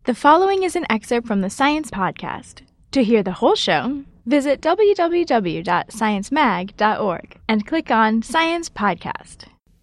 The following is an excerpt from the Science Podcast. To hear the whole show, visit www.sciencemag.org and click on Science Podcast.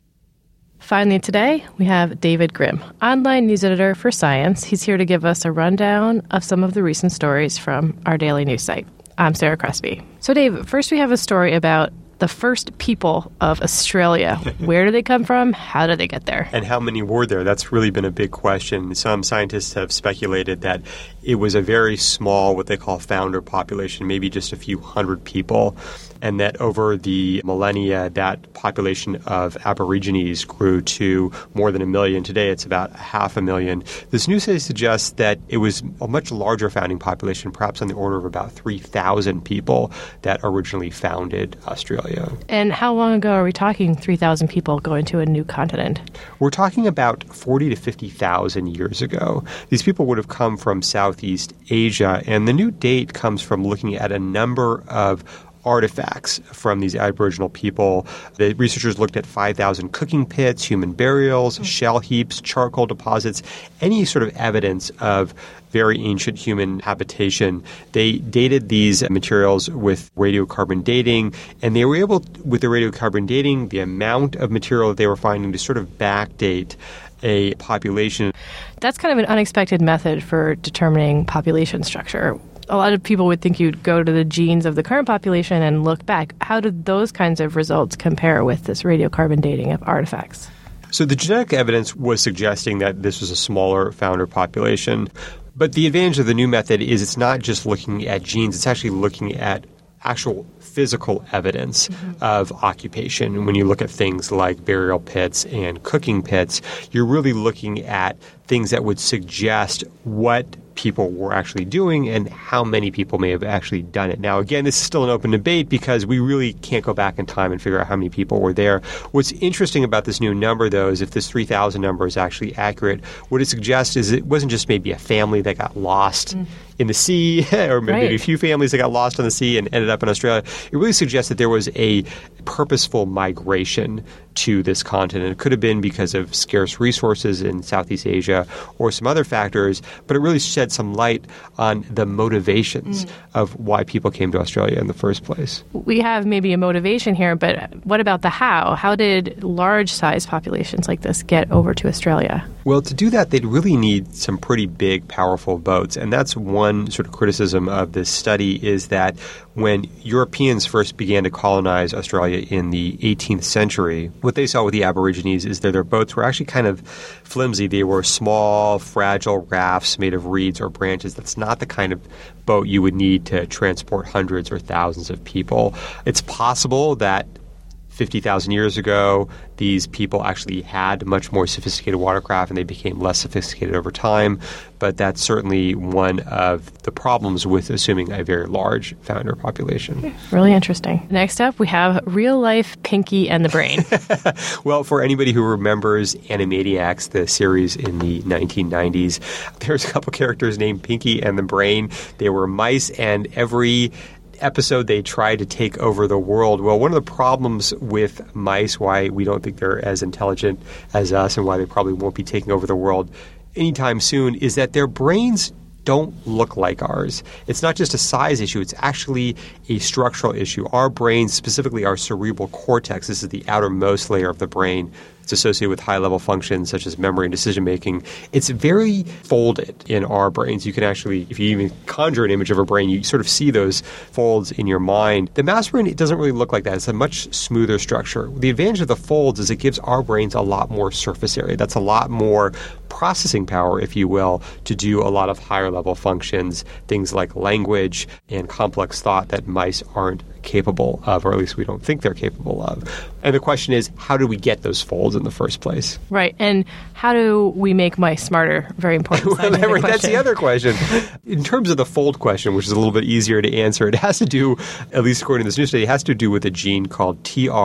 Finally today, we have David Grimm, online news editor for Science. He's here to give us a rundown of some of the recent stories from our daily news site. I'm Sarah Crespi. So Dave, first we have a story about the first people of Australia. Where did they come from? How did they get there? And how many were there? That's really been a big question. Some scientists have speculated that it was a very small, what they call founder population, maybe just a few hundred people, and that over the millennia, that population of Aborigines grew to more than 1 million. Today, it's about 500,000. This new study suggests that it was a much larger founding population, perhaps on the order of about 3,000 people that originally founded Australia. And how long ago are we talking 3,000 people going to a new continent? We're talking about 40 to 50,000 years ago. These people would have come from Southeast Asia, and the new date comes from looking at a number of artifacts from these Aboriginal people. The researchers looked at 5,000 cooking pits, human burials, shell heaps, charcoal deposits, any sort of evidence of very ancient human habitation. They dated these materials with radiocarbon dating, and they were able, with the radiocarbon dating, the amount of material that they were finding, to sort of backdate a population. That's kind of an unexpected method for determining population structure. A lot of people would think you'd go to the genes of the current population and look back. How did those kinds of results compare with this radiocarbon dating of artifacts? So the genetic evidence was suggesting that this was a smaller founder population. But the advantage of the new method is it's not just looking at genes, it's actually looking at actual physical evidence of occupation. When you look at things like burial pits and cooking pits, you're really looking at things that would suggest what people were actually doing and how many people may have actually done it. Now, again, this is still an open debate because we really can't go back in time and figure out how many people were there. What's interesting about this new number, though, is if this 3,000 number is actually accurate, what it suggests is it wasn't just maybe a family that got lost in the sea, or maybe a few families that got lost on the sea and ended up in Australia. It really suggests that there was a purposeful migration to this continent. It could have been because of scarce resources in Southeast Asia or some other factors, but it really shed some light on the motivations of why people came to Australia in the first place. We have maybe a motivation here, but what about the how? How did large-sized populations like this get over to Australia? Well, to do that, they'd really need some pretty big, powerful boats. And that's one sort of criticism of this study, is that when Europeans first began to colonize Australia in the 18th century, what they saw with the Aborigines is that their boats were actually kind of flimsy. They were small, fragile rafts made of reeds or branches. That's not the kind of boat you would need to transport hundreds or thousands of people. It's possible that 50,000 years ago, these people actually had much more sophisticated watercraft and they became less sophisticated over time. But that's certainly one of the problems with assuming a very large founder population. Really interesting. Next up, we have real-life Pinky and the Brain. Well, for anybody who remembers Animaniacs, the series in the 1990s, there's a couple characters named Pinky and the Brain. They were mice, and every episode they tried to take over the world. Well, one of the problems with mice, why we don't think they're as intelligent as us and why they probably won't be taking over the world anytime soon, is that their brains don't look like ours. It's not just a size issue, it's actually a structural issue. Our brains, specifically our cerebral cortex, this is the outermost layer of the brain. It's associated with high-level functions such as memory and decision-making. It's very folded in our brains. You can actually, if you even conjure an image of a brain, you sort of see those folds in your mind. The mouse brain, it doesn't really look like that. It's a much smoother structure. The advantage of the folds is it gives our brains a lot more surface area. That's a lot more processing power, if you will, to do a lot of higher-level functions, things like language and complex thought that mice aren't capable of, or at least we don't think they're capable of. And the question is, how do we get those folds in the first place? Right. And how do we make mice smarter? Very important. Well, that's the other question. In terms of the fold question, which is a little bit easier to answer, it has to do, at least according to this new study, it has to do with a gene called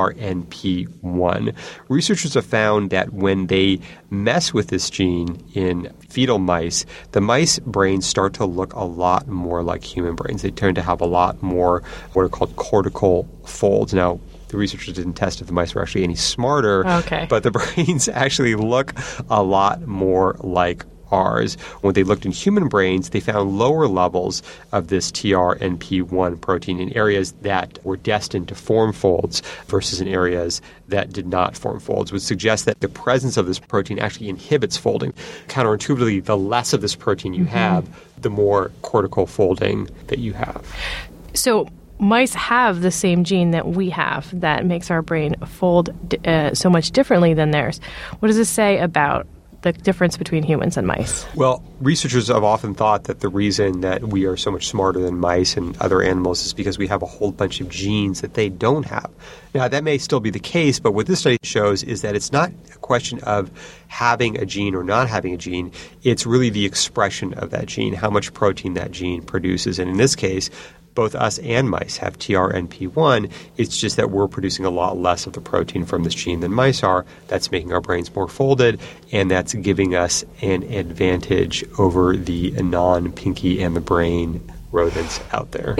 TRNP1. Researchers have found that when they mess with this gene in fetal mice, the mice brains start to look a lot more like human brains. They tend to have a lot more what are called cortical folds. Now, the researchers didn't test if the mice were actually any smarter, but the brains actually look a lot more like ours. When they looked in human brains, they found lower levels of this TRNP1 protein in areas that were destined to form folds versus in areas that did not form folds, which suggests that the presence of this protein actually inhibits folding. Counterintuitively, the less of this protein you have, the more cortical folding that you have. So mice have the same gene that we have that makes our brain fold so much differently than theirs. What does this say about the difference between humans and mice? Well, researchers have often thought that the reason that we are so much smarter than mice and other animals is because we have a whole bunch of genes that they don't have. Now, that may still be the case, but what this study shows is that it's not a question of having a gene or not having a gene. It's really the expression of that gene, how much protein that gene produces. And in this case, both us and mice have TRNP1. It's just that we're producing a lot less of the protein from this gene than mice are. That's making our brains more folded, and that's giving us an advantage over the non-Pinky and the Brain rodents out there.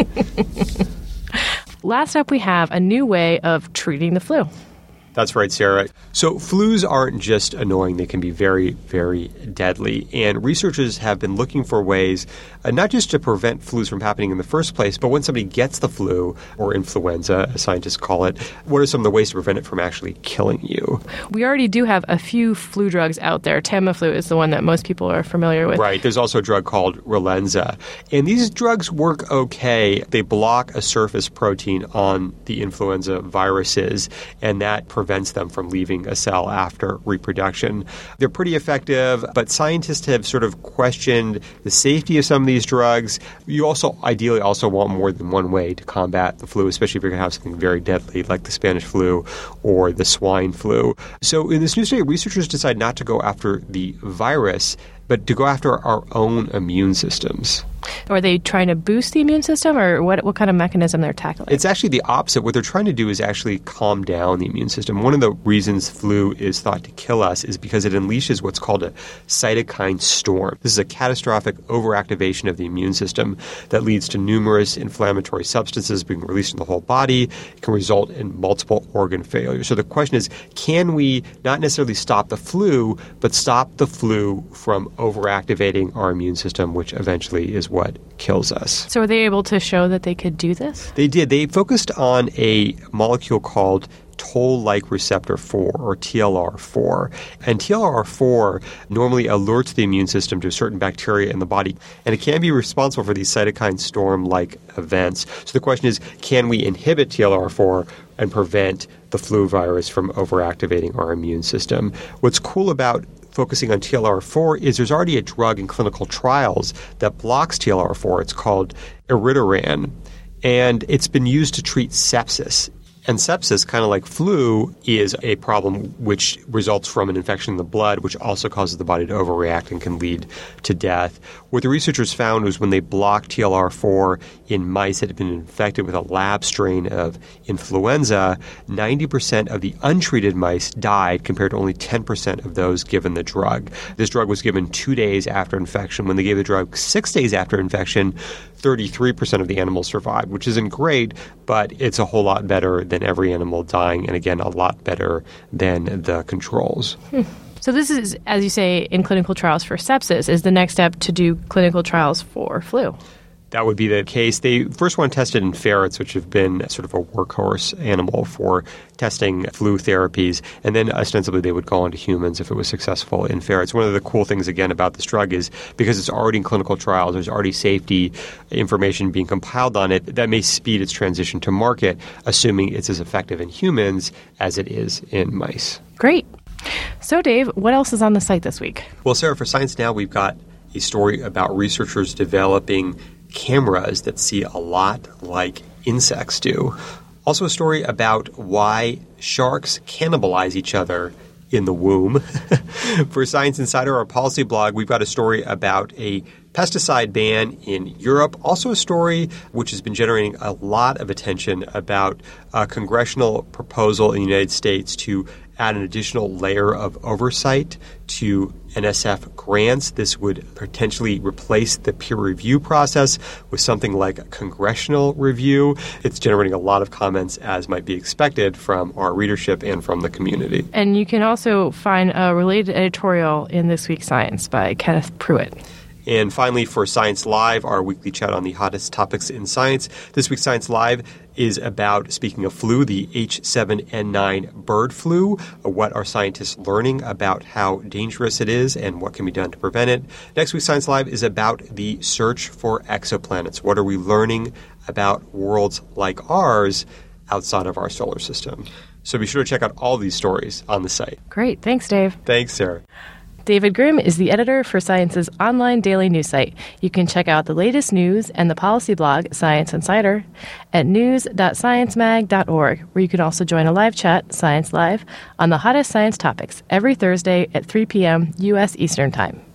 Last up, we have a new way of treating the flu. That's right, Sarah. So flus aren't just annoying. They can be very, very deadly. And researchers have been looking for ways not just to prevent flus from happening in the first place, but when somebody gets the flu, or influenza, as scientists call it, what are some of the ways to prevent it from actually killing you? We already do have a few flu drugs out there. Tamiflu is the one that most people are familiar with. Right. There's also a drug called Relenza. And these drugs work okay. They block a surface protein on the influenza viruses, and that prevents them from leaving a cell after reproduction. They're pretty effective, but scientists have sort of questioned the safety of some of these drugs. You also ideally also want more than one way to combat the flu, especially if you're going to have something very deadly like the Spanish flu or the swine flu. So in this new study, researchers decide not to go after the virus, but to go after our own immune systems. Are they trying to boost the immune system, or what kind of mechanism they're tackling? It's actually the opposite. What they're trying to do is actually calm down the immune system. One of the reasons flu is thought to kill us is because it unleashes what's called a cytokine storm. This is a catastrophic overactivation of the immune system that leads to numerous inflammatory substances being released in the whole body. It can result in multiple organ failure. So the question is, can we not necessarily stop the flu, but stop the flu from overactivating our immune system, which eventually is what kills us. So were they able to show that they could do this? They did. They focused on a molecule called toll-like receptor 4, or TLR4. And TLR4 normally alerts the immune system to a certain bacteria in the body, and it can be responsible for these cytokine storm-like events. So the question is, can we inhibit TLR4 and prevent the flu virus from overactivating our immune system? What's cool about focusing on TLR4 is there's already a drug in clinical trials that blocks TLR4. It's called Iridiran, and it's been used to treat sepsis. And sepsis, kind of like flu, is a problem which results from an infection in the blood, which also causes the body to overreact and can lead to death. What the researchers found was when they blocked TLR4 in mice that had been infected with a lab strain of influenza, 90% of the untreated mice died compared to only 10% of those given the drug. This drug was given 2 days after infection. When they gave the drug 6 days after infection, 33% of the animals survived, which isn't great, but it's a whole lot better than every animal dying, and again, a lot better than the controls. So this is, as you say, in clinical trials for sepsis, is the next step to do clinical trials for flu. That would be the case. They first one tested in ferrets, which have been sort of a workhorse animal for testing flu therapies, and then ostensibly they would go on to humans if it was successful in ferrets. One of the cool things, again, about this drug is because it's already in clinical trials, there's already safety information being compiled on it, that may speed its transition to market, assuming it's as effective in humans as it is in mice. Great. So, Dave, what else is on the site this week? Well, Sarah, for Science Now, we've got a story about researchers developing cameras that see a lot like insects do. Also a story about why sharks cannibalize each other in the womb. For Science Insider, our policy blog, we've got a story about a pesticide ban in Europe. Also a story which has been generating a lot of attention about a congressional proposal in the United States to add an additional layer of oversight to NSF grants. This would potentially replace the peer review process with something like a congressional review. It's generating a lot of comments, as might be expected from our readership and from the community. And you can also find a related editorial in this week's Science by Kenneth Pruitt. And finally, for Science Live, our weekly chat on the hottest topics in science. This week's Science Live is about, speaking of flu, the H7N9 bird flu. What are scientists learning about how dangerous it is and what can be done to prevent it? Next week's Science Live is about the search for exoplanets. What are we learning about worlds like ours outside of our solar system? So be sure to check out all these stories on the site. Great. Thanks, Dave. Thanks, Sarah. David Grimm is the editor for Science's online daily news site. You can check out the latest news and the policy blog, Science Insider, at news.sciencemag.org, where you can also join a live chat, Science Live, on the hottest science topics every Thursday at 3 p.m. U.S. Eastern Time.